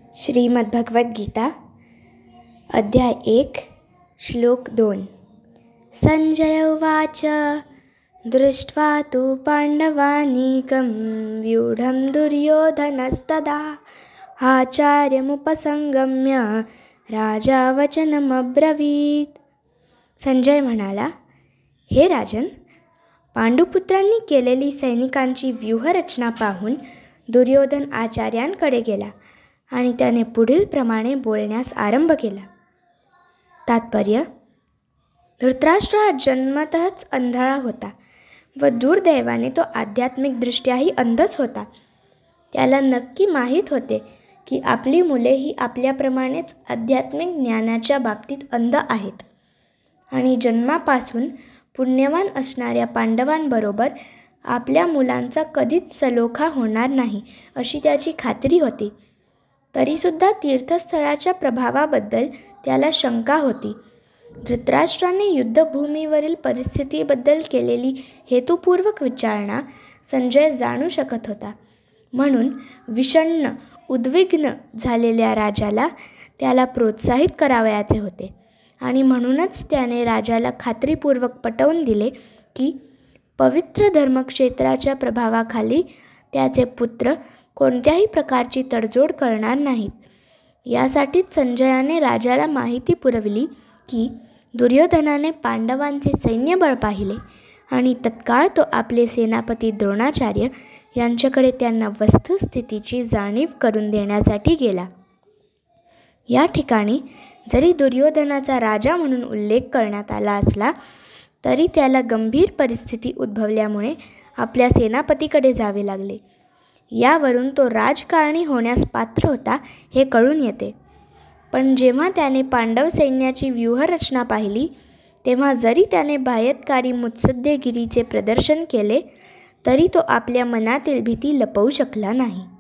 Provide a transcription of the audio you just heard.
श्रीमद्भगवद्गीता अध्याय 1 श्लोक 2। संजय उवाच दृष्ट्वा तु पाण्डवानीकं व्यूढं दुर्योधनस्तदा आचार्यमुपसंगम्य राजा वचनमब्रवीत्। संजय म्हणाला, हे राजन, पांडुपुत्रांनी केलेली सैनिकांची व्यूहरचना पाहून दुर्योधन आचार्यांकडे गेला आणि त्याने पुढील प्रमाणे बोलण्यास आरंभ केला। तात्पर्य: धृतराष्ट्र हा जन्मतःच अंधळा होता व दुर्दैवाने तो आध्यात्मिकदृष्ट्याही अंधच होता। त्याला नक्की माहीत होते की आपली मुले ही आपल्याप्रमाणेच आध्यात्मिक ज्ञानाच्या बाबतीत अंध आहेत आणि जन्मापासून पुण्यवान असणाऱ्या पांडवांबरोबर आपल्या मुलांचा कधीच सलोखा होणार नाही अशी त्याची खात्री होती। तरीसुद्धा तीर्थस्थळाच्या प्रभावाबद्दल त्याला शंका होती। धृतराष्ट्राने युद्धभूमीवरील परिस्थितीबद्दल केलेली हेतुपूर्वक विचारणा संजय जाणू शकत होता, म्हणून विषण्ण उद्विग्न झालेल्या राजाला त्याला प्रोत्साहित करावयाचे होते आणि म्हणूनच त्याने राजाला खात्रीपूर्वक पटवून दिले की पवित्र धर्मक्षेत्राच्या प्रभावाखाली त्याचे पुत्र कोणत्याही प्रकारची तडजोड करणार नाहीत। यासाठीच संजयाने राजाला माहिती पुरविली की दुर्योधनाने पांडवांचे सैन्यबळ पाहिले आणि तत्काळ तो आपले सेनापती द्रोणाचार्य यांच्याकडे त्यांना वस्तुस्थितीची जाणीव करून देण्यासाठी गेला। या ठिकाणी जरी दुर्योधनाचा राजा म्हणून उल्लेख करण्यात आला असला तरी त्याला गंभीर परिस्थिती उद्भवल्यामुळे आपल्या सेनापतीकडे जावे लागले। यावरून तो राजकारणी होण्यास पात्र होता हे कळून येते। पण जेव्हा त्याने पांडव सैन्याची व्यूहरचना पाहिली तेव्हा जरी त्याने बाह्यकारी मुत्सद्देगिरीचे प्रदर्शन केले तरी तो आपल्या मनातील भीती लपवू शकला नाही।